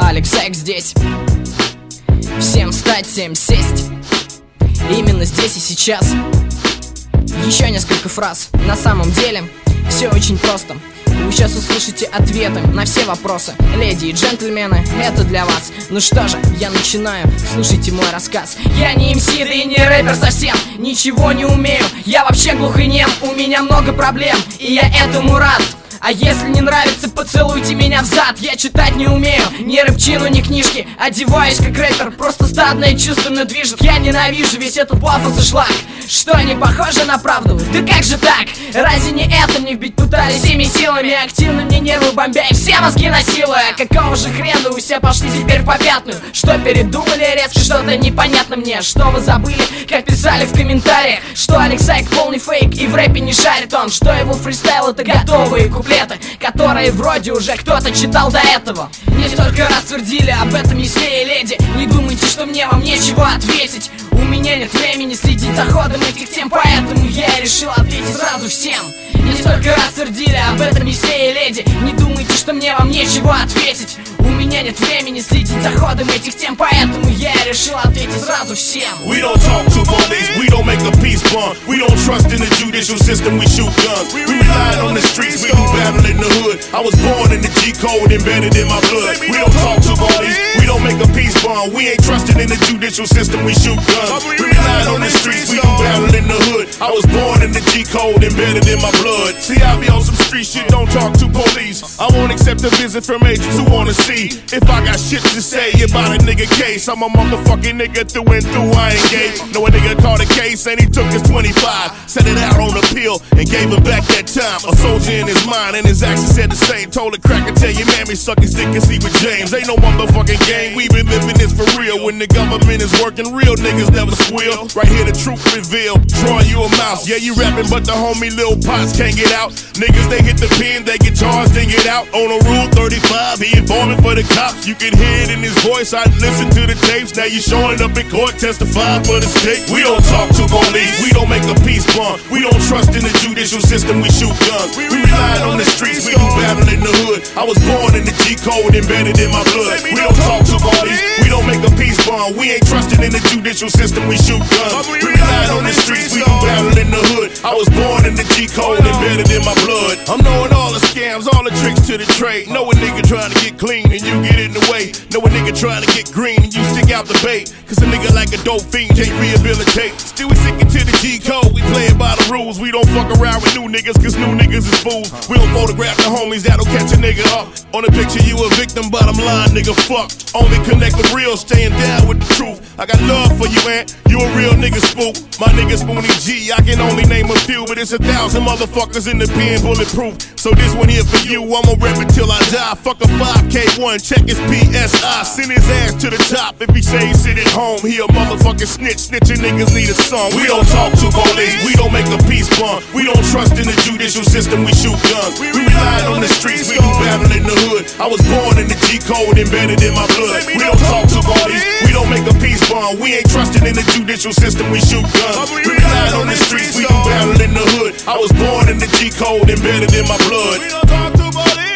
Алекс Айк здесь. Всем встать, всем сесть. Именно здесь и сейчас. Еще несколько фраз. На самом деле все очень просто. Вы сейчас услышите ответы на все вопросы. Леди и джентльмены, это для вас. Ну что же, я начинаю, слушайте мой рассказ. Я не МС, да и не рэпер совсем. Ничего не умею, я вообще глухонем. У меня много проблем, и я этому рад. А если не нравится, поцелуйте меня взад. Я читать не умею, ни рэпчину, ни книжки. Одеваюсь как рэпер, просто стадное чувство мной движет. Я ненавижу весь этот пафос и шлак. Что, не похоже на правду? Да как же так? Разве не это мне вбить пытались всеми силами? Активно мне нервы бомбя и все мозги насилуя. Какого же хрена вы все пошли теперь в попятную? Что передумали резко, что-то непонятно мне. Что вы забыли, как писали в комментариях? Что Алекс Айк полный фейк и в рэпе не шарит он? Что его фристайл это готовые куплеты, которые вроде уже кто-то читал до этого. Мне столько раз твердили об этом яснее, леди. Не думайте, что мне вам нечего ответить. У меня нет времени следить за ходом этих тем, поэтому я решил ответить сразу всем. Мне столько раз твердили об этом яснее, леди. Не думайте, что мне вам нечего ответить. У меня нет времени следить за ходом этих тем, поэтому я решил ответить сразу всем. We don't talk to police, we don't make a peace bond. We don't trust in the judicial system, we shoot guns. We rely on the streets, we do battle in the hood. I was born in the G code, embedded in my blood. We don't talk to police, we don't make a peace bond. We ain't trusting in the judicial system, we shoot guns. We rely on the streets, we do battle in the hood. I was born in the G code, embedded in my blood. See, I be on some street shit, don't talk to police. I won't accept a visit from agents who wanna see if I got shit to say about a nigga case. I'm a motherfucking nigga through and through, I ain't gay. Know a nigga caught a case and he took his 25, set it out on appeal and gave him back that time. A soldier in his mind and his actions said the same. Told a cracker, tell your mammy suck his dick and sleep with James. Ain't no motherfucking game, we been living this for real. When the government is working, real niggas never squeal. Right here the truth revealed, draw you a mouse. Yeah, you rapping but the homie Lil Pots can't get out. Niggas they hit the pen, they get charged, they get out. On a rule 35, he informing for the cops. You can hear it in his voice, I listen to the tapes. Now you showing up in court, testifying for the state. We don't talk to police, we don't make a peace bond. We don't trust in the judicial system, we shoot guns. We rely on the streets, we do battle in the hood. I was born in the G code, embedded in my blood. We don't talk to police, we don't make a peace bond. We ain't trusting in the judicial system, we shoot guns. We rely on the streets, we do battle in the hood. I was born in the G code, embedded in my blood. I'm knowing all the scams, all the tricks to the trade. Know a nigga trying to get clean and you get in the way. Know a nigga trying to get green and you stick out the bait. Cause a nigga like a dope fiend can't rehabilitate. Still we sticking to the G code, we play it by the rules. We don't fuck around with new niggas cause new niggas is fools. We don't photograph the homies that'll catch a nigga up. On the picture you a victim, bottom line nigga fuck. Only connect with real, staying down with the truth. I got love for you, man, you a real nigga spook. My nigga Spoonie G, I can only name a few, but it's 1,000 motherfuckers in the pen bulletproof. So this one here for you, I'ma rap it till I die. Fuck a 5K1, check his PSI. Send his ass to the top if he say he sit at home. He a motherfucking snitch, snitching niggas need a song. We don't talk to police, we don't make a peace bond. We don't trust in the judicial system, we shoot guns. We rely on the streets, we do battle in the hood. I was born in the G code, embedded in my blood. We don't talk to police, we don't make a peace bond. We ain't trusting in the judicial system, we shoot guns. We rely on the streets, we do battle in the hood. I was born in the G code, embedded in my blood. We don't talk to police.